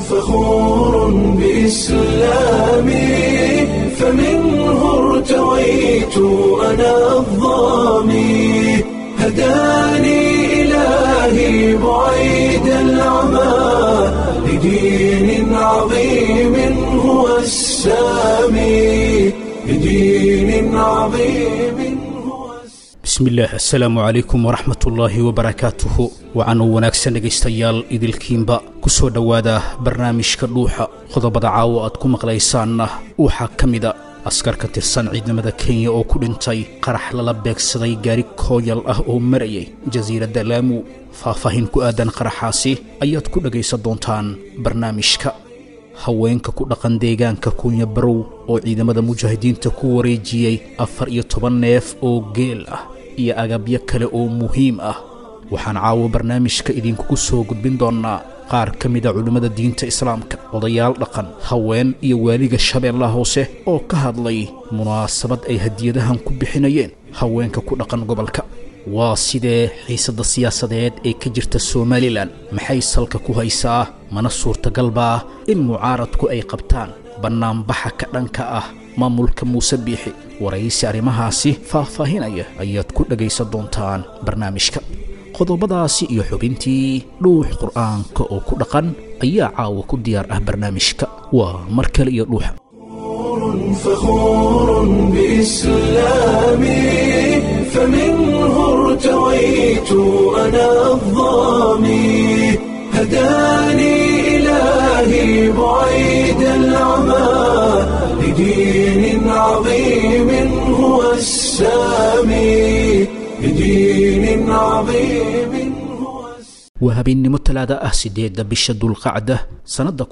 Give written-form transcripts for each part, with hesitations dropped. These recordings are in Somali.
فخور بإسلامي فمنه ارتويت أنا الضامي هداني إلهي بعيد العمى لدين عظيم هو السامي لدين عظيم بسم الله السلام عليكم ورحمة الله وبركاته وعنو وناكسن dhegeystayaal idilkiinba kusoo dhawaada barnaamijka dhuuxa qodobada caawa aad ku maqlaysaanna waxa kamida askar ka tirsan ciidamada Kenya oo ku dhintay qarax lala beegsaday gaari kooyal ah oo marayay jasiiradda Lamu faahfaahin ku aadan qaraxaasi ayaad ku dhageysan doontaan barnaamijka haweenka ku dhaqan deegaanka Kunya Barow oo ciidamada mujaahidiinta ku wareejiyay 14 neef oo geel ah iyo agabyo kale oo muhiim ah waxaan caawa barnaamijka idinku soo gudbin doonaa qaar kamida culimada diinta islaamka odayaal dhaqan haween iyo waaliga Shabeellaha Hoose oo ka hadlay munaasabad ay hadiyadahan ku bixinayeen haweenka ku dhaqan gobolka waa sidee xiisada siyaasadeed ee ka jirta Soomaaliland maxay salka ku haysaa mana suurtagalba in mucaaradku ay qabtaan banaanbaxa ka dhanka ah maamulka Muuse Biixi waraysi arrimahaasi faahfaahinaya ayaad ku dhageysan doontaan barnaamijka qodobadaasi iyo xubintii dhuux quraanka oo ku dhaqan ayaa caawa ku diyaar ah barnaamijka waa markale iyo dhuuxa فخور بإسلامي فمنه ارتويت أنا الضامي هداني إلهي بعيد العمى لدين عظيم هو السامي لدين عظيم وهابينimo talaada ah 8 bisha dulqaacda sanada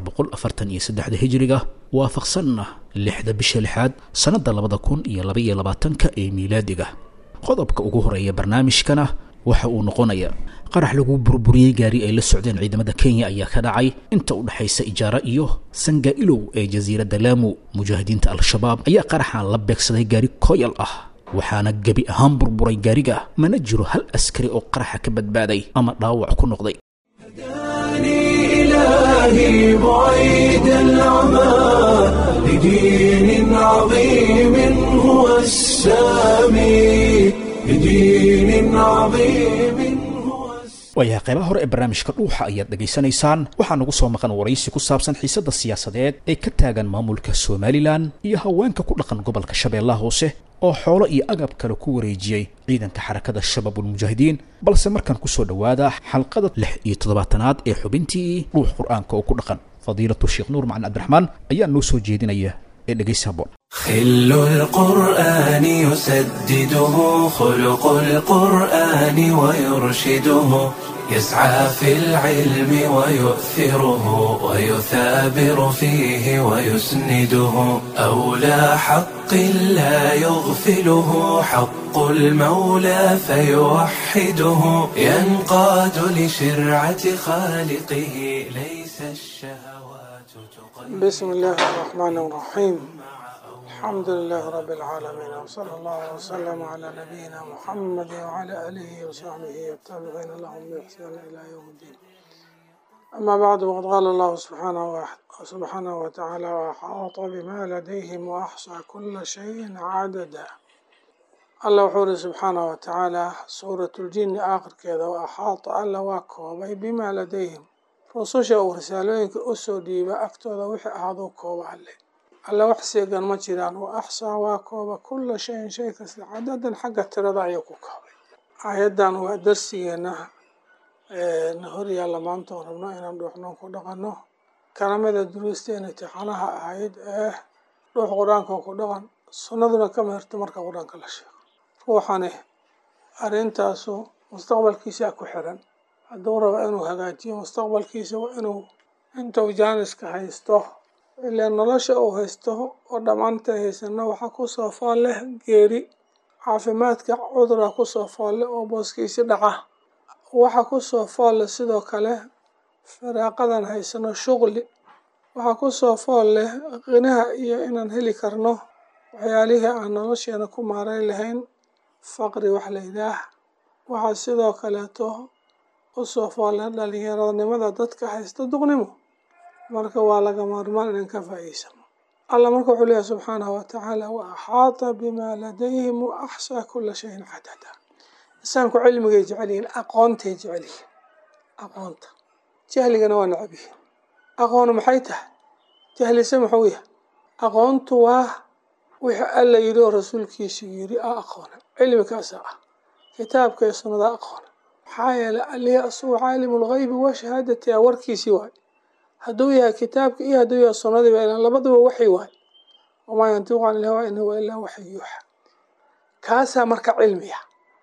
1443 hijriga waafaqsanna 6 bisha lixaad sanada 2022 ee miilaadiga qodobka ugu horeeya barnaamijkana waxa uu noqonayaa qarax lagu burburiyay gaari ay la socdeen ciidamada Kenya ayaa ka dhacay inta u dhaxaysa Ijaara iyo Sangailow ee jasiiradda Lamu mujaahidiinta al-shabaab ayaa qaraxan la beegsaday gaari kooyal ah waxaana gabi ahaan burburay gaariga mana jiro hal askari oo qaraxa ka badbaaday ama dhaawac ku noqday هداني إلهي بعيد العمى لدين عظيم هو السامي لدين عظيم wayaha qaybaha hore ee barnaamijka dhuuxa ayaad dhageysanaysaan waxaa nagu soo maqan waraysi ku saabsan xiisada siyaasadeed ee ka taagan maamulka Soomaaliland iyo haweenka ku dhaqan gobolka Shabeellaha Hoose oo xoolo iyo agab kale ku wareejiyay ciidanka xarakada Shabaabul Mujaahidiin balse markan ku soo dhawaada xalqada 17aad ee xubintii dhuux quraanka oo ku dhaqan fadiilatu Sheekh Nuur Macalin Cabdiraxmaan ayaa noo soo jeedinaya ee dhageysaboon خل القرآن يسدده خلق القرآن ويرشده يسعى في العلم ويؤثره ويثابر فيه ويسنده أولى حق لا يغفله حق المولى فيوحده ينقاد لشرعة خالقه ليس الشهوات تقيد. بسم الله الرحمن الرحيم الحمد لله رب العالمين وصلى الله وسلم على نبينا محمد وعلى آله وصحبه والتابعين لهم بإحسان إلى يوم الدين أما بعد وقد قال الله سبحانه وتعالى وأحاط بما لديهم وأحصى كل شيء عددا الله وحوله سبحانه وتعالى سورة الجن آخر كذا وأحاط الله واكوبي بما لديهم رسوشة ورسالوين كأسودي بأكتوذا وحي هذا كوبا عليه alla wax seegan ma jiraan wa axsaa waa kooba kulla shayin shay kasta cadadan xagga tirada ayuu ku koobay aayadan waa darsigeena na horyaalla maanta oo rabno inaan dhuuxno ku dhaqanno kalamada duruusteena imtixaanaha ahayd ee dhuux qur-aanka ku dhaqan sunnaduna ka meherto marka qur-aanka la sheego ruuxani arrintaasu mustaqbalkiisa ku xiran hadduu rabo inuu hagaajiyo mustaqbalkiisa waa inuu intuu jaaniska haysto ilaa nolosha uu haysto oo dhammaanta haysano waxaa kusoo fool leh geeri caafimaadka cudura kusoo fool leh oo booskiisi dhaca waxaa kusoo fool leh sidoo kale firaaqadan haysano shuqli waxaa kusoo fool leh qinaha iyo inaan heli karno waxyaalihii aan nolosheena ku maareyn lahayn faqri wax la yidhaah waxaa sidoo kaleeto usoo fool leh dhalinyaronimada dadka haysta duqnimo marka waa laga maarmaan inaan ka faa'iidsano. alla marka wuxuu leeyahay subxaanahu watacaala wa axaata bimaa ladayhim wa axsaa kula shayin cadada. insaanku cilmigay jecel yihiin, aqoontay jecel yihiin, aqoonta. jahligana waa necab yihiin. aqoonu maxay tahay? jahlise muxuu yahay? aqoontu waa wixii alla yidhi oo rasuulkiisu yidhi aqoona, cilmikaasa ah, kitaabka iyo sunnada aqoona. maxaa yeelay allihii asugu caalimu lgaybi wa shahaadati a warkiisii waay. hadduu yahay kitaabka iyo hadduu yahay sunnadiiba ilan labaduba waxyi waay. wamaa yantiqu can ilhawa in huwa ilaa waxyu yuuxa. kaasaa marka cilmiga,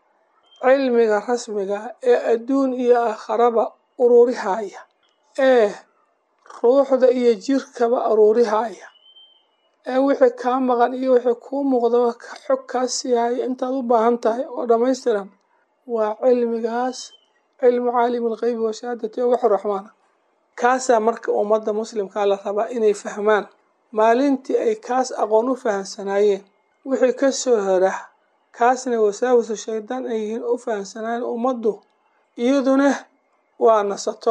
cilmiga rasmiga ee adduun iyo aakharaba ururihaya, ee ruuxda iyo jirkaba aruurihaya, ee wixii kaa maqan iyo wixii kuu muuqdaba xog kaa siihaya intaad u baahan tahay oo dhammaystiran, waa cilmigaas, cilmu caalimi lgaybi wa shahaadati oo waxu raxmaana. kaasaa marka ummadda muslimkaa la rabaa inay fahmaan. maalintii ay kaas aqoon u fahamsanaayeen, wixii ka soo hora kaasna wasaawisu shaydaan ay yihiin u fahamsanaayeen, ummaddu iyaduna waa nasato,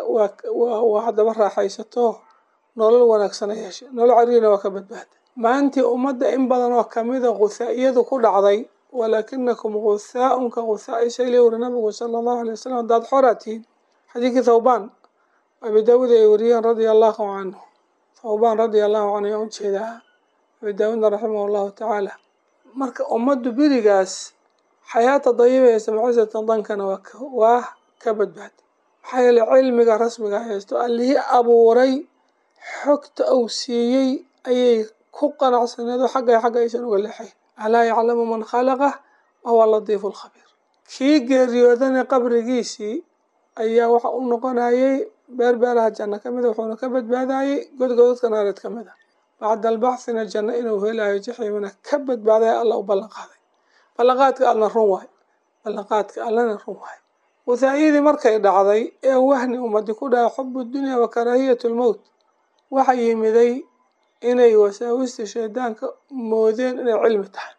waa haddaba raaxaysato, nolol wanaagsana yeeshay, nolol cariirina waa ka badbaaday. maantii ummadda in badan oo kamida guhaa'iyadu ku dhacday, walaakinakum guhaaun ka guhaa'i sayli wuri nabigu sala allahu alay wasalam, haddaad xoraa tihiin. xadiidkii thawbaan abi daawuud ay wariyeen radia allahu canhu. thawbaan radia allahu canhu ayaan ujeedaa, abi daawuudna raximah allahu tacaala. marka ummaddu berigaas xayaata dayibaysa macisatan dankana waa ka badbaaday. maxaa yeelay cilmiga rasmiga haysto, allihii abuuray xogta uu siiyey ayay ku qanacsaneedo xagga aysan uga leexayn. alaa yaclamu man khalaqa wahuwa latiifu lkhabiir. kii geeriyoodana qabrigiisii ayaa waxa u noqonayay beerbeeraha janno ka mida, wuxuuna ka badbaadayay godgodadka naareed ka mid a. bacda albaxthina janno inuu helayo jaxiimana ka badbaadaya alla u ballanqaaday. ballanqaadka allana run waay, ballanqaadka allana run waay. guhaa'iyadii markay dhacday ee wahni ummadi ku dhahay xubu dunya wa karaahiyatu lmowt, waxa yimiday inay wasaawista shaydaanka moodeen inay cilmi tahay,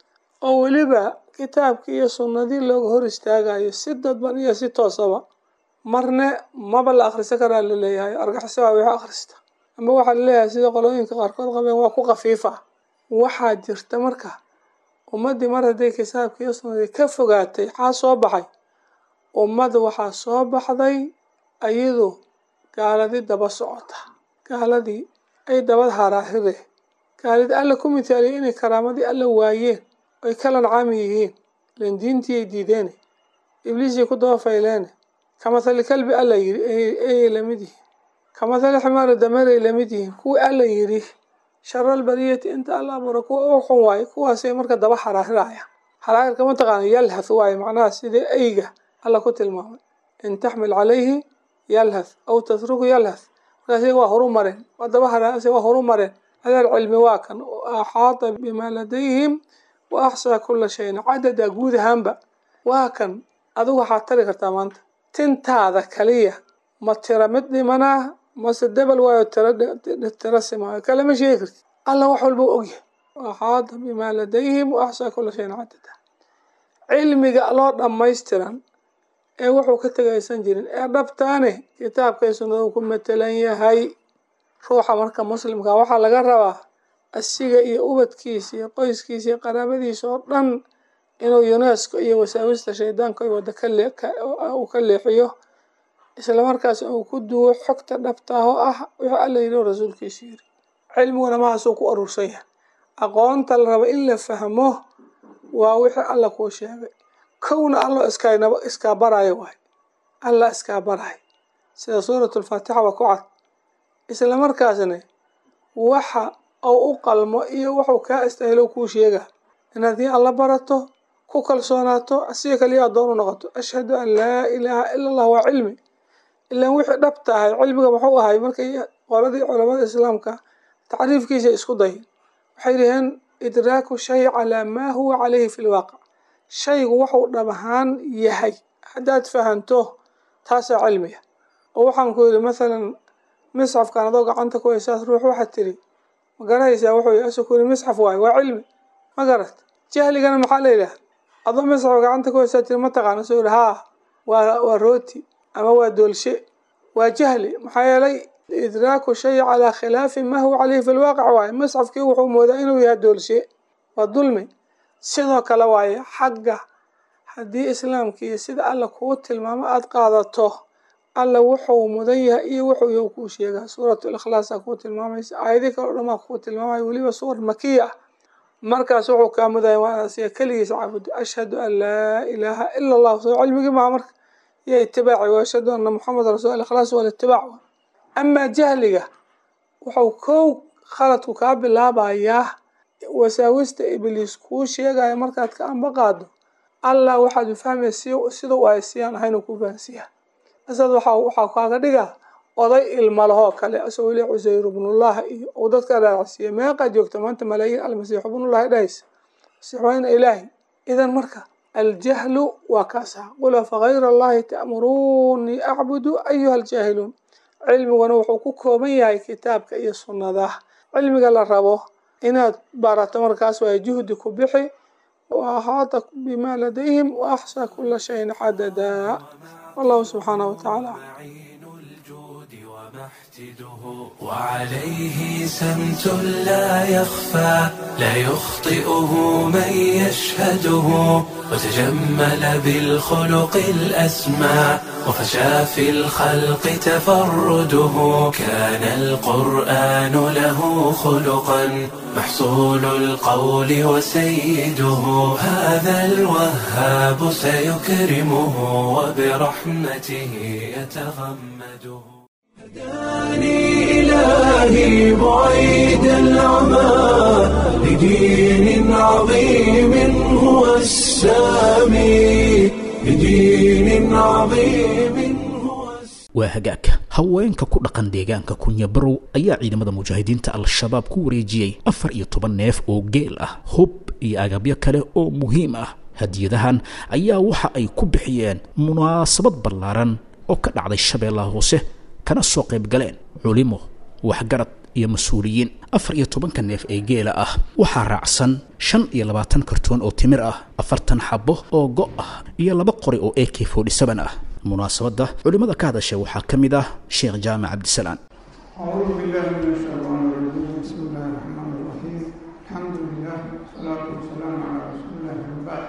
oo weliba kitaabkii iyo sunnadii looga hor istaagayo si dadban iyo si toosaba. marne maba la akhrisan karaa laleeyahay, argaxiso waa wixii akhrista, ama waxaa laleeyahay sida qolooyinka qaarkood qabeen waa ku khafiifa. waxaa jirta marka ummaddii mar hadday kitaabkii iyo sunnadii ka fogaatay, maxaa soo baxay? ummadda waxaa soo baxday ayadu gaaladii daba socota, gaaladii ay dabad haraahire, gaaladii alla ku mithaaliyay inay karaamadii alla waayeen, ay kala nacami yihiin, len diintii ay diideene, ibliisay ku daba fayleene. kamathali kalbi alla yidhi ayay lamid yihiin, kamathali ximaari dameeray lamid yihiin. kuwii alla yidhi sharal bariyati inta alla abuura kuwa u xun waaye, kuwaasay marka daba haraahirayaan. haraahirka mataqaana yalhath waaye, macnaha sidii eyga alla ku tilmaamay, in taxmil calayhi yalhath aw tatruku yalhath. markaas waa horu mareen, waa daba haraahirse waa horu mareen. adeer cilmi waa kan, axaata bimaa ladayhim wa axsaa kula shayin cadada. guud ahaanba waa kan. adigu waxaad tari kartaa maanta tintaada kaliya ma tira mid dhimanaa mase debel waayo tira simaayo, kalama sheegi kartid. alla wax walba ogyahay. axaata bimaa ladayhim wa axsaa kula shayin cadada. cilmiga loo dhammaystiran ee wuxuu ka tegaysan jirin ee dhabtaane kitaabkay sunnadu ku matelan yahay. ruuxa marka muslimka waxaa laga rabaa asiga iyo ubadkiisa iyo qoyskiisa iyo qaraabadiisa oo dhan inuu yunesko iyo wasaawista shaydaanka wada uu ka leexiyo, islamarkaas uu ku duwo xogta dhabtaah oo ah wuxuu alla yidhi oo rasuulkiisu yidhi. cilmiguna mahaasuu ku aruursan yahay. aqoonta la raba in la fahmo waa wixii alla kuu sheegay. kowna allo iskaa baraayo waay, alla iskaa baraay sida suuratu lfaatixa waa ku cad. isla markaasna waxa uu u qalmo iyo wuxuu kaa istahilo kuu sheega. in haddii alla barato, ku kalsoonaato, asiga kaliya addoon u noqoto. ashhadu an laa ilaaha ila allah waa cilmi. ilaan wixii dhabta ahay cilmiga muxuu ahay? markay qoladii culamada islaamka tacriifkiisa isku dayeen, waxay dhaheen idraaku shay calaa maa huwa calayhi fi lwaaqic. shaygu wuxuu dhab ahaan yahay haddaad fahanto, taasaa cilmiga. oo waxaan ku yidhi mathalan misxafkan adoo gacanta ku haysaas ruux waxaad tiri ma garanaysaa wuxuu yahay? asu ku yidhi misxaf waayo, waa cilmi. ma garat? jahligana maxaa la yidhaha? adoo misxaf gacanta ku haysaa tiri ma taqaana? soo yidhi haa waa rooti ama waa doolshe. waa jahli. maxaa yeelay idraaku shay calaa khilaafi ma huwa caleyhi fi lwaaqic waaye. musxafkii wuxuu moodaa inuu yahay doolshe, waa dulmi. sidoo kale waaye xagga haddii islaamkii sida alla kuu tilmaamo aada qaadato, alla wuxuu mudan yahay iyo wuxuu yahay kuu sheegaa. suuratu likhlaasaa kuu tilmaamaysa, aayadii kale o dhamaa kuu tilmaamaya, weliba suwar makiya ah. markaas wuxuu kaa mudaya waa inaad asiga keligiisa caabudo. ashhadu an laa ilaaha ila allah, soo cilmigii maha marka iyo itibaaci. wa ashhadu anna muxameda rasul ikhlaas walitibaac. amaa jahliga wuxuu kow khaladku kaa bilaabayaa wasaawista ibliis kuu sheegaya markaad ka amba qaado. allah waxaad u fahmaysa sida u aysiyaan ahayn ku fahansiiya. asad waxaa kaaga dhigaa oday ilma lahoo kale, asagoo le cusayr ibnullah iyo uu dadka raacsiiya. meeqaa joogta maanta malaayiin almasiix ibnullahi dhahaysa, masiix waa ina ilaahi. idan marka aljahlu waa kaasa. qul afagayra allahi ta'muruunii acbudu ayuha aljaahiluun. cilmiguna wuxuu ku kooban yahay kitaabka iyo sunnada. cilmiga la rabo inaad barato markaas waa juhdi ku bixi. wa ahaata bima ladayhim wa axsaa kula shayin xadadaa. wallahu subxaanahu watacaala. وعليه سمت لا يخفى لا يخطئه من يشهده وتجمل بالخلق الأسمى وفشى في الخلق تفرده كان القرآن له خلقا محصول القول وسيده هذا الوهاب سيكرمه وبرحمته يتغمده هداني إلهي بعيد العمى لدين عظيم هو السامي لدين عظيم waa hagaagka haweenka ku dhaqan deegaanka kunya barow ayaa ciidamada mujaahidiinta al-shabaab ku wareejiyay 14 neef oo geel ah, hub iyo agabyo kale oo muhiim ah. hadiyadahan ayaa waxa ay ku bixiyeen munaasabad ballaaran oo ka dhacday Shabeellaha Hoose, kana soo qayb galeen culimo, waxgarad iyo mas'uuliyiin. 14 neef ee geela ah waxaa raacsan 25 kartoon oo timir ah, 40 xabo oo go' ah iyo 2 qori oo AK47 ah. munaasabada culimada ka hadashay waxaa ka mid ah Sheekh Jaamac Cabdisalaan. أعوذ بالله من الشيطان الرجيم. بسم الله الرحمن الرحيم. الحمد لله والصلاة والسلام على رسول الله وبعد.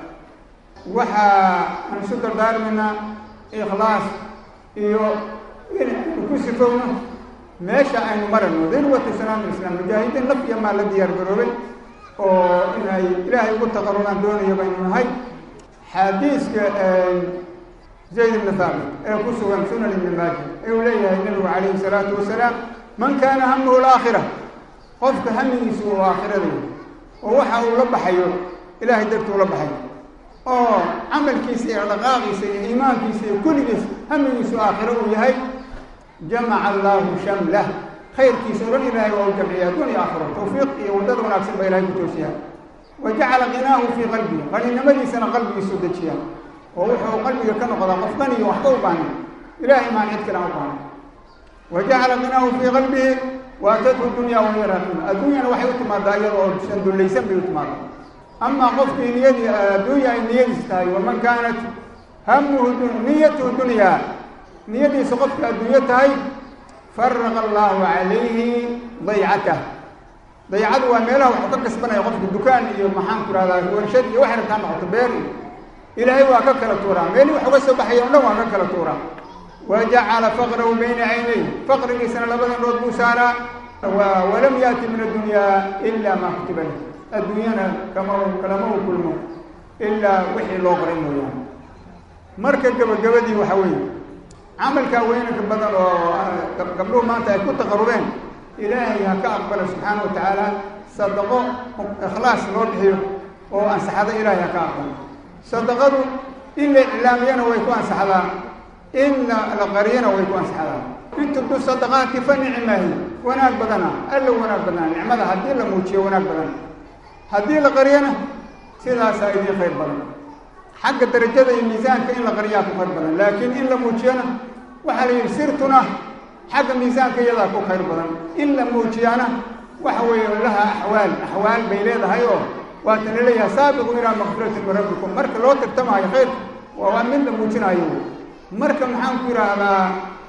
waxaan isu dardaarmaynaa ikhlaas iyo in ku sifowno meesha aynu marayno dirwatu salaam islaam. mujaahidiin naf iyo maal la diyaar garoobay oo inay ilaahay ugu taqarrubaan doonaya baynu nahay. xadiiska زيد بن ثابت كسوغا سنن ابن ماجه إليه النبي عليه الصلاة والسلام من كان همه الآخرة قفك همه سوء آخرة ووحى ولب حيو إلهي درت ولب حيو عمل كيسي علاقاء كيسي إيمان كيسي كل كيس همه سوء آخرة ويهي جمع الله شمله خير كيسي رن إلهي وجمعيات دنيا آخرة توفيق يودد ونفس بإلهي بتوسيها وجعل غناه في قلبه غني نمدي سنة قلبي سودتشيها ووحو قلبي كان قضاء قفطني وحقوق عني إلهي ما نعيد كلام عني وجعل غناه في قلبه واتته الدنيا وهي راغمة. الدنيا وحي ما داير وشند اللي يسمي ما. أما قفك نيدي الدنيا نيدي ستاي ومن كانت همه نيته الدنيا نيدي سقفك الدنيا تاي فرغ الله عليه ضيعته. ضيعته وميله وحقق سبنا يقف الدكان يوم هذا ورشد يوحنا كان عطبيري إلهي وأكل تورا ميلي وحوى سبحي ولو أكل تورا وجعل فقره بين عينيه فقر سنة لبدا رود موسارا ولم يأتي من الدنيا إلا ما كتب له. الدنيا كلامه كله إلا وحي الله قرينه يعني مركز قبدي وحوي عمل كوينك بدل قبله ما أنت كنت تقربين إلهي هكا أقبل سبحانه وتعالى صدقوا إخلاص روحه وأنصح هذا إلهي هكا أقبل صدقته إلا إعلامينا ويكون سحلا إن القرينا ويكون سحلا. أنتم تصدقات فنعمه وناك بدنا ألا وناك بدنا نعمة هدي لموتشي وناك بدنا هدي القرينا سيدا سائدين خير بدنا حق درجة الميزان كإن القريات خير بدنا لكن إن لموتشينا وحالي سيرتنا حق الميزان كيذاك خير بدنا إن لموتشينا وحوي لها أحوال بيليدها هيو وأن لي سابق إلى مغفرة من ربكم مرك لو ترتمى يا خير ومن لموجنا يوم مرك محام كرا على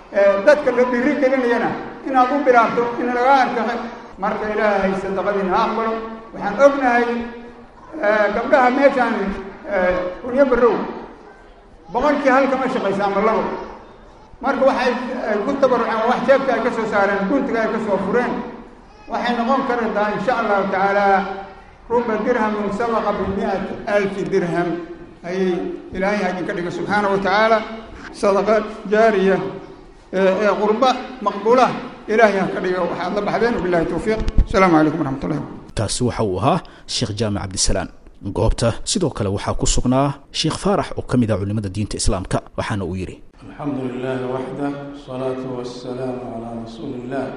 dadka la dhiiri gelinayana inaad u bilaabto in laga arkaxo marka ilaahay sadaqadiina ha aqbalo waxaan ognahay gabdhaha meeshaan kunyo barrow boqolkii hal kama shaqaysa ama labo marka waxay ku tabaruceen wax jeebka ay ka soo saareen guntiga ay ka soo fureen waxay noqon kartaa insha allahu tacaala ruba dirhamin sabaqa bi100,000 dirham ayay ilaahay idinka dhiga subxaana wa tacaala sadaqa jaariya ee qurba maqbuula ilaahay ha ka dhiga waxaad la baxdeen wabillahi tawfiiq asalaamu calaykum waraxmatullahi taasi waxa uu ahaa sheekh jaamac cabdisalaan goobta sidoo kale waxaa ku sugnaa sheekh faarax oo ka mid ah culimada diinta islaamka waxaana uu yidhi الحمد لله وحده والصلاة والسلام على رسول الله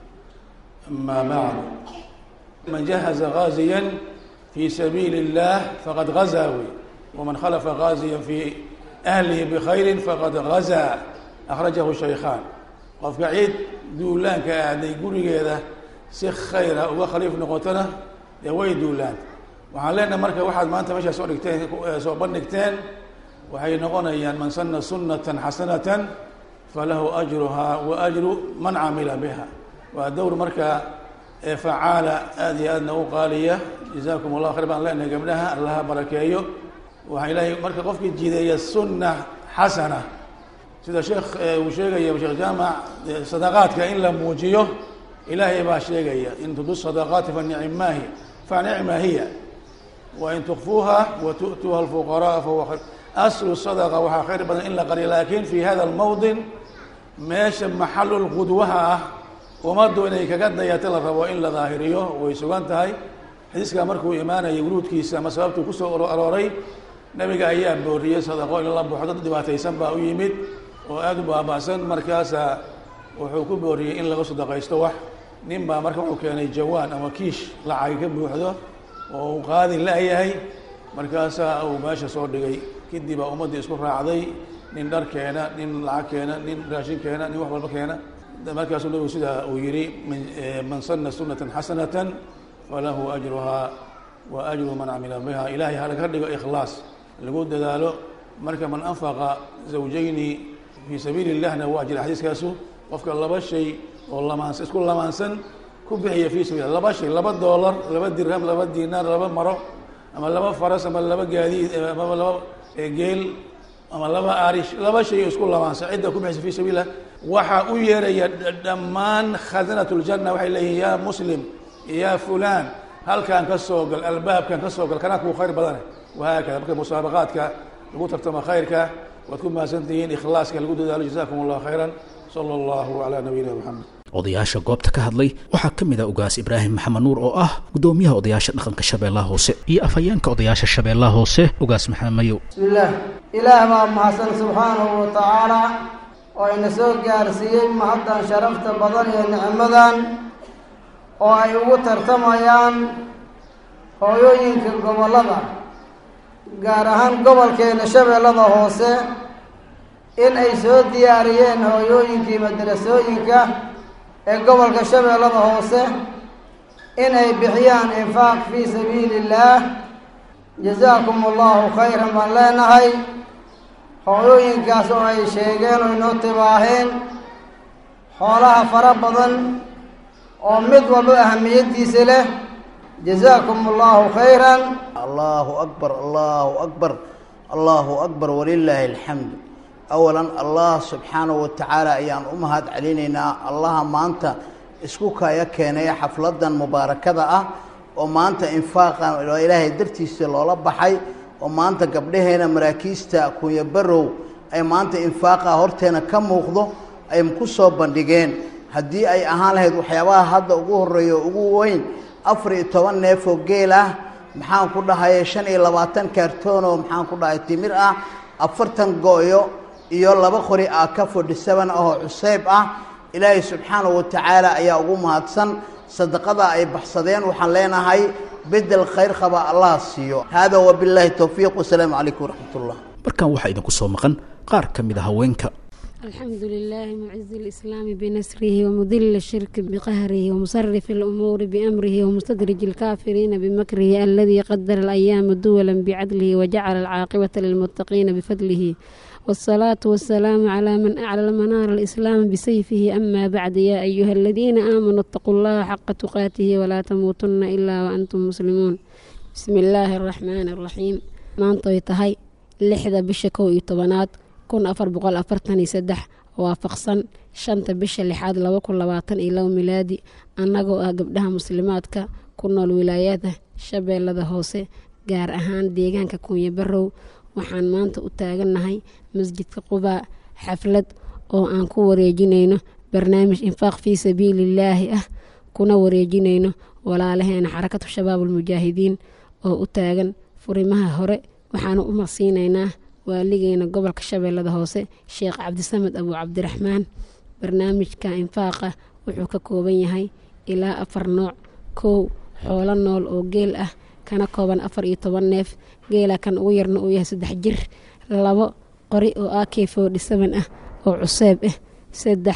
أما بعد من جهز غازيا في سبيل الله فقد غزا ومن خلف غازيا في أهله بخير فقد غزا أخرجه الشيخان قف عيد دولان كأهدي يقول كذا سيخ خير وخليف نقطنا يوي دولان وعلينا مركز واحد ما أنت ماشي سوق بنكتين وحي نقولنا من سن سنة حسنة فله أجرها وأجر من عمل بها ودور مركز فعال هذه أدنى قالية جزاكم الله خير بأن لنا قبلها الله بركاته وحي له مركز قفك الجدية السنة حسنة سيدا شيخ وشيخ يا شيخ جامع صدقاتك إن لم موجيه إلهي باشيخ إن تدو الصدقات فالنعمة هي فنعمة هي وإن تخفوها وتؤتوها الفقراء فهو خير أصل الصدقة وها خير بدن إلا قليل لكن في هذا الموطن ماشي محل الغدوة ومدوا إليك قد يتلف وإلا ظاهريه ويسوان تهي حديث كامركو إيمانا يقولون كيسا ما سببتو كسو أروري نبي أيام بورية صدقوا إلى الله بحضر دباتي سنبا ويمد وآدوا باباسا مركاسا وحكو بورية إلا صدقة يستوح نمبا مركو كان جوان أما كيش لعايك بوحده وقاذي لا هي مركاسا أو باشا صور دقي كدي بقى أمدي اسكو راعدي نين دار كينا نين لعاك كينا نين راشين كينا نين وحبال بكينا مركز له سيدا ويري من سن سنة حسنة فله أجرها وأجر من عمل بها إلهي هذا كردق إخلاص لقود ذاله مركز من أنفق زوجين في سبيل الله نواجه الحديث كاسو وفق الله بشي والله ما أنسى كل ما أنسى كبحي في سبيل الله بشي لبا دولار لبا درهم لبا دينار لبا مرو أما لبا فرس أما لبا جديد أما لبا جيل أما لبا عريش لبا شيء كل ما أنسى عدة كبحي في سبيل الله وحا أيري دمان خزنة الجنة وحي إليه يا مسلم يا فلان هل كان كسوق الباب كان كسوق كانت خير بدنه وهكذا بك مسابقاتك لقد ترتم خيرك وتكون ما سنتين إخلاصك لقد ذلك جزاكم الله خيرا صلى الله على نبينا محمد odayaasha goobta ka hadlay waxaa ka mid ah ugaas ibraahim maxamed nuur oo ah gudoomiyaha odayaasha dhaqanka shabeellaha hoose iyo afhayeenka odayaasha shabeellaha hoose ugaas maxamed mayow bismillaah ilaah baa mahadsan subxaanahu wa tacaala oo ina soo gaarsiiyey mahaddan sharafta badan iyo nicmadan oo ay ugu tartamayaan hooyooyinka gobollada gaar ahaan gobolkeena shabeellada hoose in ay soo diyaariyeen hooyooyinkii madrasooyinka ee gobolka shabeellada hoose in ay bixiyaan infaaq fii sabiili illaah jazaakum allahu khayran baan leenahay hooyooyinkaas oo ay sheegeen oo inoo tibaaheen xoolaha fara badan oo mid walba ahamiyaddiisa leh jazaakum allahu khayran allahu akbar allahu akbar allahu akbar walilaahi alxamdu awalan allah subxaanahu wa tacaala ayaan u mahad celinaynaa allaha maanta isku kaya keenaya xafladan mubaarakada ah oo maanta infaaqan oo ilaahay dartiisa loola baxay oo maanta gabdhaheena maraakiista kunya barow ay maanta infaaqa horteena ka muuqdo ay ku soo bandhigeen haddii ay ahaan lahayd waxyaabaha hadda ugu horeeyo ugu weyn 14 neef oo geel ah maxaan ku dhahay 25 kaartoon oo maxaan ku dhahay timir ah 40 gooyo iyo 2 qori ah ka 47 oo cusayb ah ilaahay subxaanahu wa tacaala ayaa ugu mahadsan sadaqada ay baxsadeen waxaan leenahay bedel khayr qaba allah siiyo hada wa billahi tawfiiq wa salaamu alaykum wa rahmatullah markan waxa idinku soo maqan qaar kamid ah haweenka الحمد لله معز الإسلام بنصره ومذل الشرك بقهره ومصرف الأمور بأمره ومستدرج الكافرين بمكره الذي قدر الأيام دولا بعدله وجعل العاقبة للمتقين بفضله والصلاة والسلام على من أعلى منار الإسلام بسيفه أما بعد يا أيها الذين آمنوا اتقوا الله حق تقاته ولا تموتن إلا وأنتم مسلمون بسم الله الرحمن الرحيم maantay tahay 6 bisha 12 1443 waafaqsan 5 bisha 6 2022 milaadi annagoo ah gabdhaha muslimaadka ku nool wilaayada Shabeellada Hoose gaar ahaan deegaanka Kunya Barrow waxaan maanta u taaganahay masjidka Quba xaflad oo aan ku wareejinayno barnaamij infaaq fi sabiilillah kuna wareejinayno walaalaheena xarakatu shabaabul mujaahidiin oo u taagan furimaha hore waxaan u maqsiinaynaa waaligeena gobolka Shabeellada Hoose Sheekh Cabdisamed Abu Cabdiraxmaan barnaamijka infaaqa wuxuu ka kooban yahay ilaa 4 nooc kow xoolo nool oo geel ah kana kooban 14 neef geela kan ugu yarna uu yahay 3 jir 2 qori oo AK47 ah oo cuseeb ah 3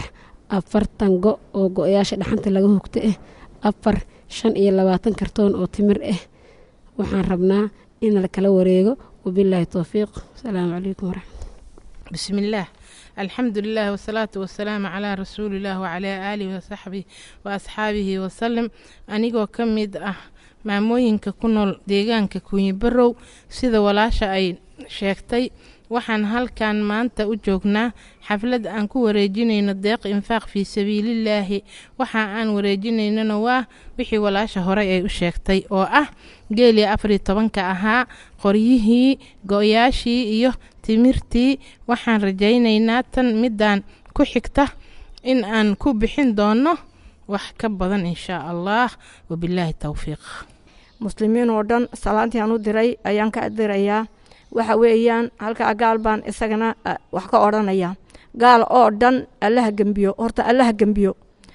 40 go oo go'yaasha dhaxanta laga hugto ah 4 25 kartoon oo timir ah waxaan rabnaa in la kala wareego وبالله التوفيق السلام عليكم ورحمة الله. بسم الله الحمد لله والصلاة والسلام على رسول الله وعلى آله وصحبه وأصحابه وسلم أنيقو كميد maamooyinka ku nool deegaanka Kunya Barrow sida walaasha ay sheegtay waxaan halkan maanta u joognaa xaflad aan ku wareejinayno deeq infaaq fi sabiilillah waxa aan wareejinaynana waa wixii walaasha hore ay u sheegtay oo ah geeli 14 ahaa qoryihii go'yaashii iyo timirtii waxaan rajaynaynaa tan midaan ku xigta in aan ku bixin doono wax ka badan insha Allah wabillahi tawfiiq muslimiin oo dhan salaantii aan u diray ayaan ka dirayaa waxa weeyaan halka gaal baan isagana wax ka oranaya gaal oo dhan Allah gambiyo horta Allah gambiyo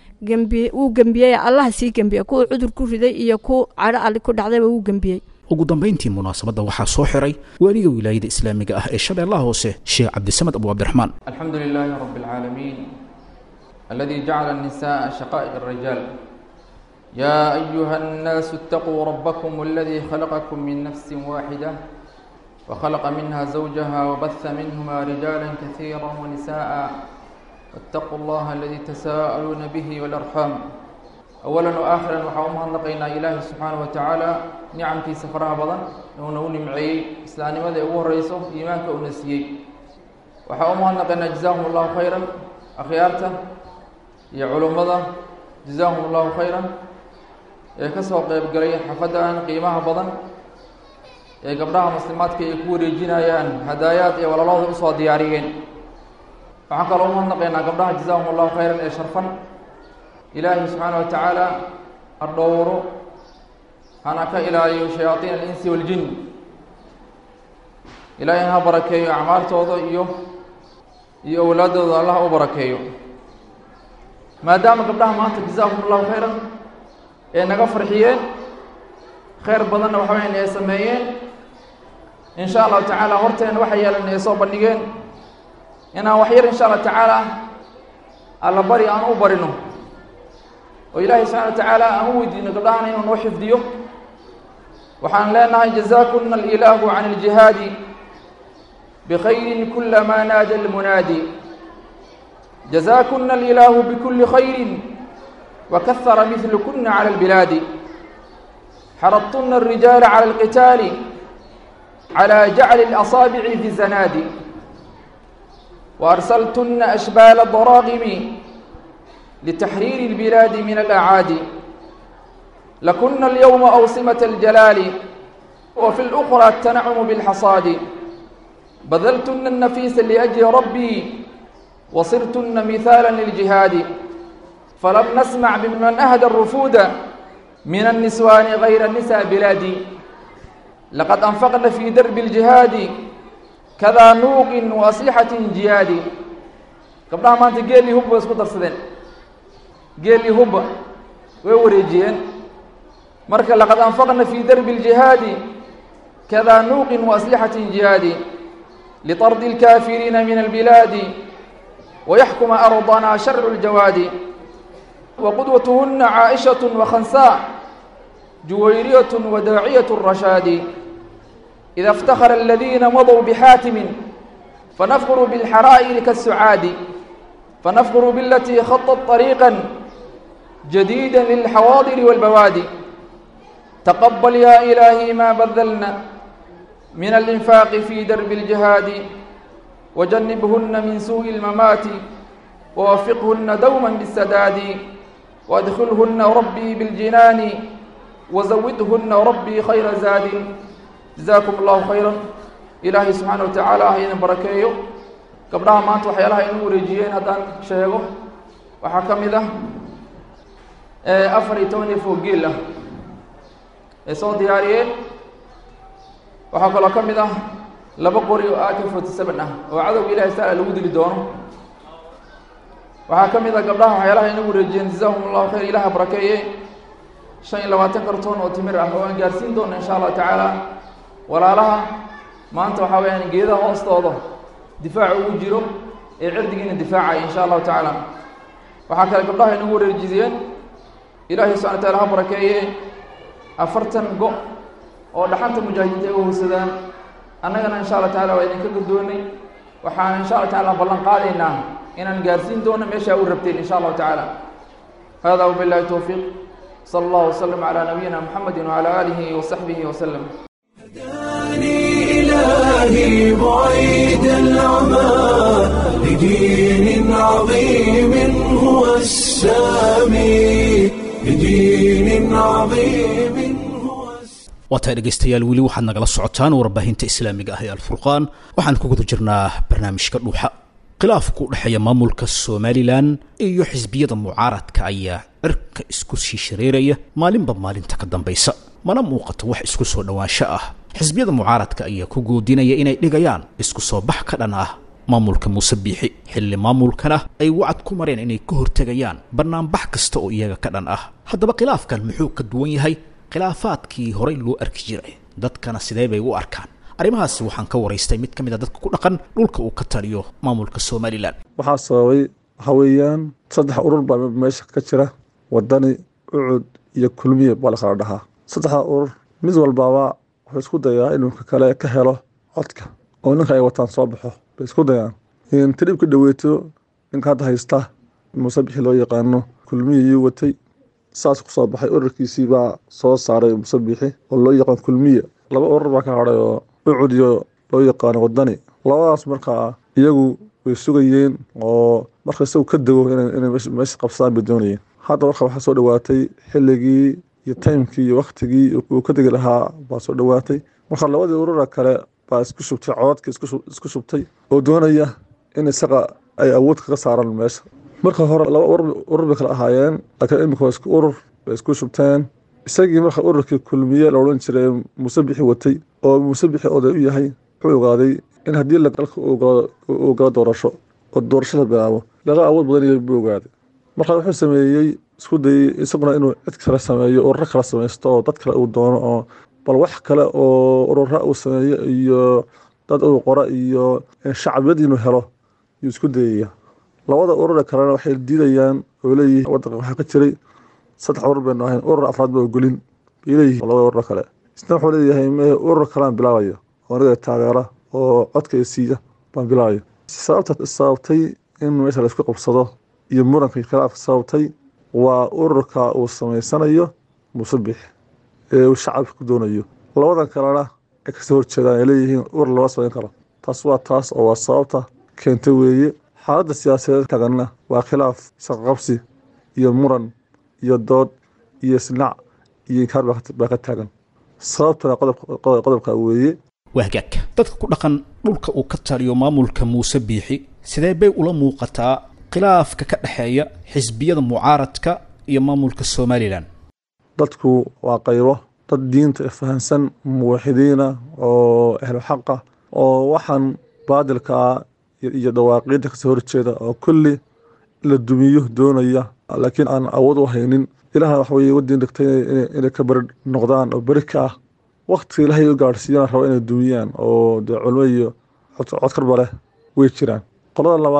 uu gambiyay Allah si gambiyo ku cudur ku riday iyo ku cara ali ku dhacday uu gambiyay ugu dambeyntii munaasabada waxaa soo xiray waliga wilaayada islaamiga ah ee Shabeellaha Hoose Sheekh Cabdisamed Abu Cabdiraxmaan alxamdulillaahi rabbil caalamiin الذي جعل النساء شقائق الرجال يا أيها الناس اتقوا ربكم الذي خلقكم من نفس واحدة وخلق منها زوجها وبث منهما رجالا كثيرا ونساء واتقوا الله الذي تساءلون به والأرحام أولا وآخرا وحومها نقينا إلهي سبحانه وتعالى نعم في سفرها بضن ونوني معي إسلامي ماذا هو الرئيسه إيمانك ونسيي وحومها نقينا جزاهم الله خيرا أخيارته يا علماء جزاهم الله خيرا يا كسر قيب قرية حفدان قيمها بضن يا قبلها مسلمات كي يكوري جنايان هدايات يا ولا الله أصوى دياريين فحق الله نقينا قبلها جزاهم الله خيرا يا شرفا إلهي سبحانه وتعالى الدور أنا كإلهي شياطين الإنس والجن إلهي بركيه أعمال توضع iyo awlaadooda Allah u barakeeyo maadaama gabdhaha maanta jazakumullahu khayran ee naga farxiyeen khayr badan waxa weyn ay sameeyeen insha Allah taala horteen waxa yeelanay soo bandhigeen inaan wax yar insha Allah taala alla bari aan u barino oo Ilaahay subhanahu wa taala aan u weydiino gabdhahan inuu noo xifdiyo waxaan leenahay jazakumul ilahu 'an al-jihadi بخير كلما نادى المنادي جزاكن الإله بكل خير وكثر مثلكن على البلاد حرضتن الرجال على القتال على جعل الأصابع في الزناد وأرسلتن أشبال الضراغم لتحرير البلاد من الأعادي لكن اليوم أوصمة الجلال وفي الأخرى التنعم بالحصاد بذلتن النفيس لأجل ربي وصرتن مثالا للجهاد فلم نسمع بمن أهدى الرفود من النسوان غير النساء بلادي لقد أنفقن في درب الجهاد كذا نوق وأصيحة جياد قبلها ما أنت قال لي هب واسكت السدين قال لي هب ووريجين مركا لقد أنفقن في درب الجهاد كذا نوق وأسلحة جياد لطرد الكافرين من البلاد ويحكم أرضنا شر الجواد وقدوتهن عائشة وخنساء جويرية وداعية الرشاد إذا افتخر الذين مضوا بحاتم فنفخر بالحرائر كالسعاد فنفخر بالتي خطت طريقا جديدا للحواضر والبوادي تقبل يا إلهي ما بذلنا من الإنفاق في درب الجهاد وجنبهن من سوء الممات ووفقهن دوما بالسداد وادخلهن ربي بالجنان وزودهن ربي خير زاد جزاكم الله خيرا إلهي سبحانه وتعالى هينا بركيه قبلها ما أنت وحيالها إنه رجيين هذا شيء وحكم ذا أفري توني فوق له صوت دياريه وحكى الله كم ذا لبقري وآكف وتسبنا وعذب إلهي سأل الود لدونه وحكم ذا قبلها وحيالها إنه رجيين جزاهم الله خير إله بركيه شيء لو تكرتون وتمر أهوان جالسين دون إن شاء الله تعالى ولا لها ما أنت وحاوين جيدا وأصطاده دفاع وجرو العردين الدفاع إن شاء الله تعالى وحكى لك الله نور الجزيان إلهي سبحانه وتعالى بركيه أفرتن جو أو لحنت مجاهدين وهو السودان أنا إن شاء الله تعالى وإذا كنت دوني وحان إن شاء الله تعالى بلن قادنا إن نجالسين دون مشى وربتين إن شاء الله تعالى هذا وبالله التوفيق صلى الله وسلم على نبينا محمد وعلى آله وصحبه وسلم. هداني إلهي بعيد العمى لدين عظيم هو السامي لدين عظيم هو waatahay dhegaystayaal weli waxaad nagala socotaan warbaahinta islaamiga ah ee alfurqaan waxaan ku guda jirnaa barnaamijka dhuuxa khilaafku u dhexeeya maamulka somalilan iyo xisbiyada mucaaradka ayaa cirka isku sii shareeraya maalinba maalinta ka dambaysa mana muuqato wax isku soo dhawaansho ah xisbiyada mucaaradka ayaa ku goodinaya inay dhigayaan isku soo bax ka dhan ah maamulka Muuse Biixi xilli maamulkana ay wacd ku mareen inay ka hortagayaan barnaamij kasta oo iyaga ka dhan ah haddaba khilaafkan muxuu ka duwan yahay khilaafaadkii horey loo arki jiray dadkana sidee bay u arkaan arrimahaas waxaan ka waraystay mid kamid ah dadka ku dhaqan dhulka uu ka taliyo maamulka Soomaaliland waxa sababay haweenan saddex urur baa meesha ka jira wadani ucud iyo kulmiye baa la kala dhahaa saddexda urur mid walba wuxuu isku dayaa inuu kale ka helo codka oo ninka ay wataan soo baxo bay isku dayaan in tribka dhaweeto ninka hadda haysta Muuse Biixi loo yaqaano kulmiye watay saas ku soo baxay ururkiisii baa soo saaray Muuse Biixi oo loo yaqaan kulmiye laba urur baa ka haray oo ucud iyo loo yaqaan wadani labadaas markaa iyagu way sugayeen oo markay soo ka dago inay meesha qabsadaan bidoonayeen hadda waxa soo dhawaatay xilligii iyo timekii iyo waqtigii uu ka degi lahaa baa soo dhawaatay marka labadii urur kale baa isku shubtay codka isku shubtay oo doonaya in isaga ay awood ka saaraan meesha marka hore laba urur bay kala ahaayeen laakiin imika isku urur bay isku shubteen isagii marka ururkii kulmiye la oran jiray Muuse Biixi watay oo Muuse Biixi oday u yahay wuxuu ogaaday in haddii la dalka uu galo doorasho oo doorashada bilaabo laga awood badan yahay buu ogaaday marka wuxuu sameeyay isku dayay isaguna inuu cid kale sameeyo oo rag kale sameesto oo dad kale uu doono oo bal wax kale oo urura uu sameeyo iyo dad uu qora iyo shacbiyad inuu helo iyo isku dayay labada urur kale waxay diidayaan oo leeyihiin wadanka waxa ka jiray saddex urur baan ahayn urur afraad baa gulin leeyihiin labada urur kale isna wuxuu leeyahay urur kale aan bilaabayo oo naga taageera oo codka siiya baan bilaabayo sababtay in meesha la isku qabsado iyo muranka khilaaf sababtay waa ururka uu sameysanayo Muuse Biixi ee uu shacabku doonayo labadan kalena ay ka soo horjeedaan ay leeyihiin urur loo sameyn karo taas oo waa sababta keentay weeye xaaladda siyaasadeed tagana waa khilaaf isqabsi iyo muran iyo dood iyo isnaac iyo inkaar baa ka taagan sababtana qodobka weeye wahgaag dadka ku dhaqan dhulka uu ka taliyo maamulka Muuse Biixi sidee bay ula muuqataa khilaafka ka dhaxeeya xisbiyada mucaaradka iyo maamulka Soomaaliland dadku waa qaybo dad diinta fahansan muwaxidiina oo ahlu xaq oo waxaan baadilka iyo dhawaaqida ka soo horjeeda oo kulli la dumiyo doonaya laakiin aan awood u haynin ilaaha wax weeye wadin dhigtay inay ka bar noqdaan oo barika waqti ilaahay u gaarsiiyaan rabo inay dumiyaan oo culmo iyo codkar bale way jiraan qolada labaad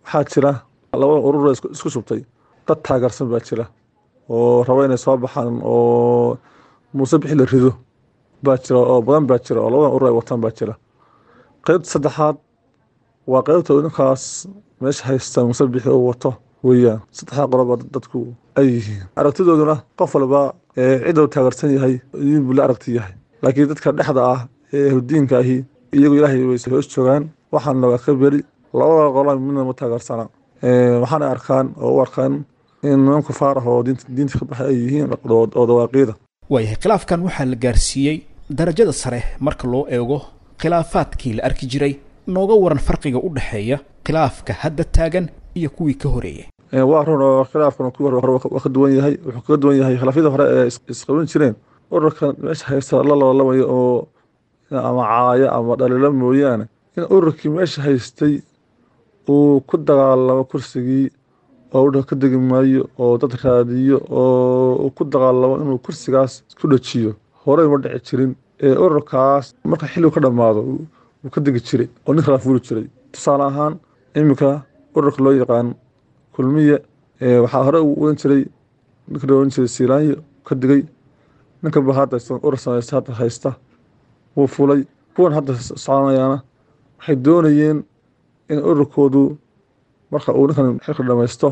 waxaa jira labada urur isku shubtay dad taageersan baa jira oo raba inay soo baxaan oo muuse bixi la rido baa jira oo badan baa jira oo labadan urur ay wataan baa jira. qaybta saddexaad waa qaybta ninkaas meesha haysta muuse bixi uu wato weeyaan. saddexdaa qoloba dadku ay yihiin aragtidooduna qof walba cidda uu taageersan yahay idin buu la aragti yahay, laakiin dadka dhexda ah ee ahludiinka ahi iyagu ilaahay way hoos joogaan, waxaana waa ka beri labada qolo midna ma taageersana. waxaana arkaan oo u arkaan in niman kufaar ah oo diinta ka baxay ay yihiin oo dawaaqiida. waayahay khilaafkan waxaa la gaarsiiyey darajada sare marka loo eego khilaafaadkii la arki jiray. nooga waran farqiga u dhexeeya khilaafka hadda taagan iyo kuwii ka horeeyay. waa run oo khilaafkan kuwii hore waa ka duwan yahay. wuxuu kaga duwan yahay khilaafyada hore ee isqaban jireen. ururkan meesha haysta la loolamaya oo ama caaya ama dhaliilo mooyaane in ururkii meesha haystay uu ku dagaalamo kursigii oo uu ka degi maayo oo dad raadiyo oo uu ku dagaalamo inuu kursigaas ku dhajiyo horey ma dhici jirin. ururkaas marka xilligu ka dhammaado wuu ka degi jiray oo nin kala fuuli jiray. tusaale ahaan iminka ururka loo yaqaan kulmiye waxaa hore uu odan jiray ninka loo odan jiray siilaanyo ka digay, ninka ba hadda urur samaysta hadda haysta wuu fulay. kuwan hadda soconayaana waxay doonayeen in ururkoodu marka uu ninkan xilka dhamaysto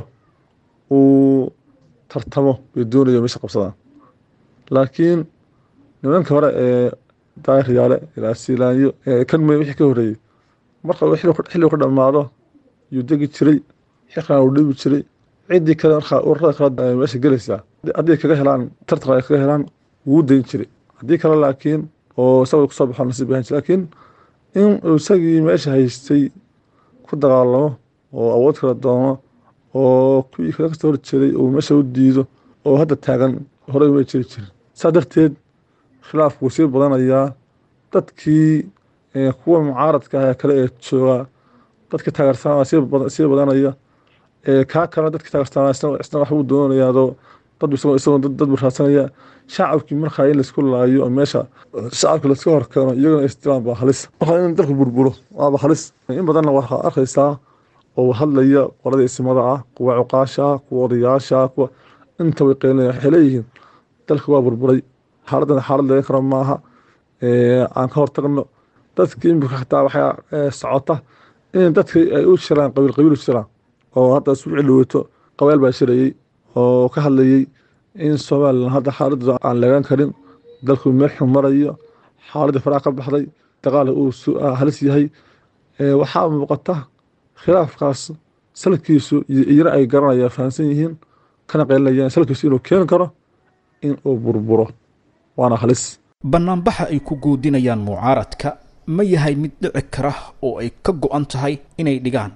uu tartamo bay doonayeen meesha qabsadaan. laakiin nimanka hore ee daahir yaale ilaa siilaanyo kan wixii ka horeeyey marka uu xilligu ka dhammaado yuu degi jiray, xilkana uu dhibi jiray. ciddii kale markaa ururada kale meesha gelaysaa haddii kaga helaan tartan ay kaga helaan wuu dayn jiray. haddii kale laakiin oo isaga kusoo baxo nasiib ahaan jiray. laakiin in isagii meesha haystay ku dagaalamo oo awood kala doono oo kuwii kaga kasoo horjeeday uu meesha u diido oo hadda taagan horey uma jiri jirin. saa darteed khilaafku wuu sii badanayaa. dadkii kuwa mucaaradka ah kale ee jooga dadkii taageersanaa sii badanaya. kaa kalena dadkii taageersanaa isna wax uu doonayaadoo isagoo dad buu raadsanaya. shacabkii markaa in laisku laayo oo meesha shacabka laiska horkeeno iyagana istiraan baa halis. markaa in dalku burburo waaba halis. in badanna waxaa arkaysaa oo hadlaya qolada isimada ah, kuwa cuqaasha ah, kuwa odayaasha ah, kuwa inta way qeynaya. waxay leeyihiin dalka waa burburay, xaaladdan xaalad laga karo maaha, aan ka hortagno. dadkii imika xataa waxaa socota in dadka ay u shiraan qabiil u shiraan oo hadda isu ciloweyto qabaal baa shirayey oo ka hadlayey in Soomaaliland hadda xaaladda aan lagaan karin, dalku meel xun marayo, xaaladda faraha ka baxday, dagaal uu halis yahay. waxaa muuqata khilaafkaas salkiisu iyana ay garanayaan fahamsan yihiin kana qeylinayaan salkiisu inuu keeni karo in uu burburo, waana halis. bannaanbaxa ay ku guudinayaan mucaaradka ma yahay mid dhici kara oo ay ka go-an tahay inay dhigaan?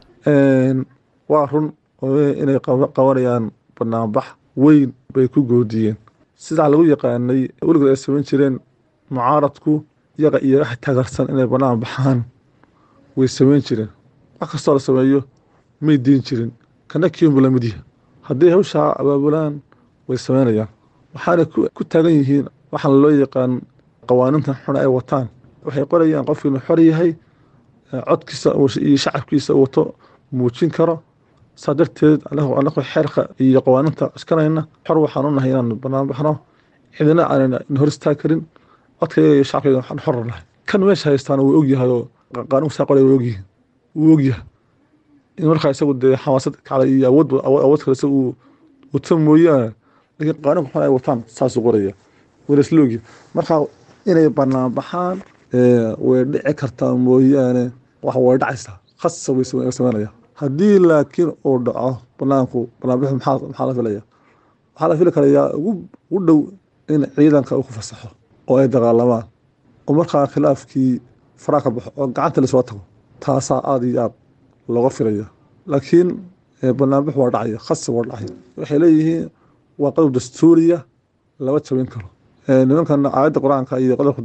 waa run inay qabanayaan bannaanbax weyn bay ku goodiyeen. sidaa lagu yaqaanay weligood ay samayn jireen mucaaradku iyaga iyo wax taageersan inay bannaan baxaan way samayn jireen. wax kastoo la sameeyo may diin jirin. kana kiinbu la mid yahay. haddii hawshaa abaabulaan way samaynayaan. waxaana ku taagan yihiin waxaan loo yaqaan qawaanintan xun ay wataan. waxay qorayaan qofkii inuu xor yahay, codkiisa iyo shacabkiisa wato muujin karo. saa darteed anagu xeerka iyo qawaaninta iskanayna xor waxaan u nahay inaan bannaan baxno, cidina aanan hor istaagi karin. codkayga iyo shacabkayga waxaan xor nahay. kan meesha haystaan wuu ogyahay oo qaanuunka saa qoray wuu ogyahay in markaa isagu dee xamaasad kacda iyo awood kale isagu uu wato mooyaane, laakiin qaanuunka xun ay wataan saasuu qoraya wala isla ogyahay. markaa inay bannaan baxaan way dhici kartaa mooyaane wax way dhacaysaa, khasab way samaynayaan. haddii laakiin uu dhaco bannaanbaxu maxaa la filaya? waxaa la fili karayaa ugu dhow in ciidanka uu ku fasaxo oo ay dagaalamaan oo markaa khilaafkii faraha ka baxo oo gacanta lasoo tago. taasaa aada iyo aad looga filaya. laakiin bannaanbaxu waa dhacaya, khasab waa dhacaya. waxay leeyihiin waa qodob dastuuriya lama jabin karo. nimankan aayadda qur-aanka iyo qodobka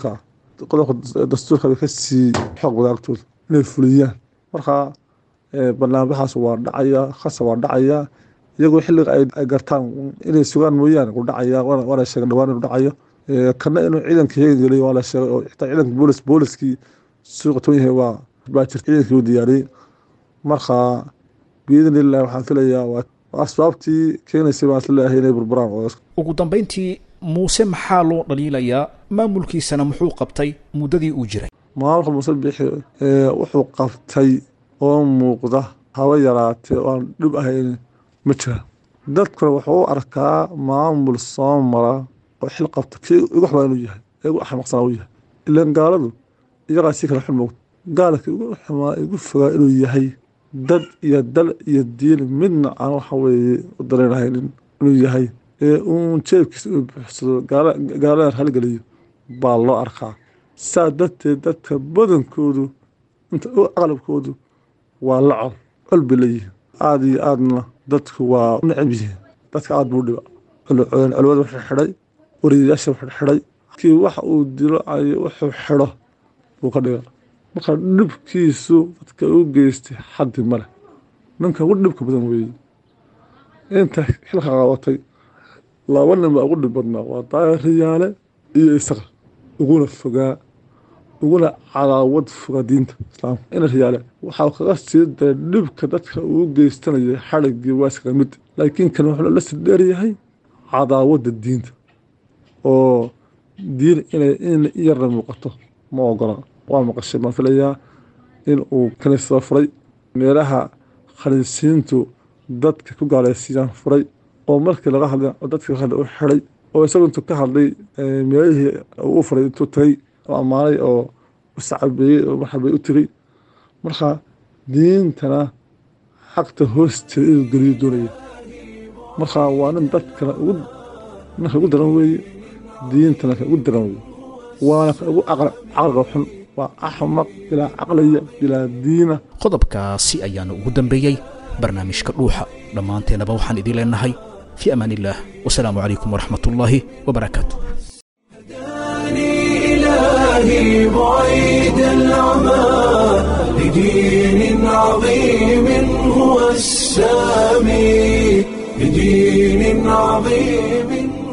dastuurka bay ka sii xoog wadaagtooda inay fuliyaan. markaa bannaanbaxaas waa dhacaya, khasab waa dhacaya. iyagoo xilliga ay gartaan inay sugaan mooyaane u dhacaya. waana sheegay dhawaan inuu dhacayo. kana inuu ciidanka heegan geliyo waa la sheegay oo xitaa ciidanka booliskii suuqa toon yahay baa jirta ciidankii uu diyaariyey. markaa biidni illah waxaan filayaa waa asbaabtii keenaysay baan isleeyahay inay burburaan ugu dambayntii muuse maxaa loo dhaliilayaa maamulkiisana muxuu qabtay muddadii uu jiray maamulka muuse bixi wuxuu qabtay oo muuqda haba yaraatee oo aan dhib ahayn ma jira dadkuna wuxuu u arkaa maamul soo mara oo xil qabta kii ugu xubaa inuu yahay ee ugu axmaqsanaa uu yahay ilaan gaaladu iyagaa si kala xun moogta gaalka ugu xumaa ugu fogaa inuu yahay dad iyo dal iyo diin midna aan waxa weeye u dareenahaynin inuu yahay ee uun jeebkiisa uu buuxsado gaalada halgeliyo baa loo arkaa saa darteed dadka badankoodu inta u aqlabkoodu waa la col bay leeyihiin aada iyo aadna dadku waa u necab yihiin dadka aada buu dhiba culwada wuxuu xidhay wariyayaasha wuxuu xidhay kii waxa uu dilo ay wuxuu xidho buu ka dhiga marka dhibkiisu dadka u geystay xaddi male ninka ugu dhibka badan weeye inta xilka qabatay laba nin baa ugu dhib badnaa waa daahir riyaale iyo isaga uguna fogaa uguna cadaawad foga diinta islaamka ina riyaale waxaa kaga sii daray dhibka dadka uu geystanayay xadhiggii waa iskaga mid laakiin kan wuxuu la sii dheeryahay cadaawadda diinta oo diin in yarna muuqato ma ogola waa maqashay baan filayaa in uu kaniisada furay meelaha khaliisiintu dadka ku gaalaysiiyaan furay oo markii laga hadlay oo dadka u xidhay oo isagu intuu ka hadlay meelihii uu furay intuu tagay oo ammaanay oo u sacabeeyey oo marxabay u tegey marka diintana xaqta hoosteeda inuu geliyo doonaya marka waa nin dadkana ninka ugu daran weeye diintana ka ugu daran weeye waana ka ugu caqliga xun waa axmaq bilaa caqliya bilaa diina qodobkaasi ayaana ugu dambeeyey barnaamijka dhuuxa dhammaanteennaba waxaan idiin leenahay في أمان الله والسلام عليكم ورحمة الله وبركاته إلهي بعيد العمى لدين عظيم هو السامي لدين عظيم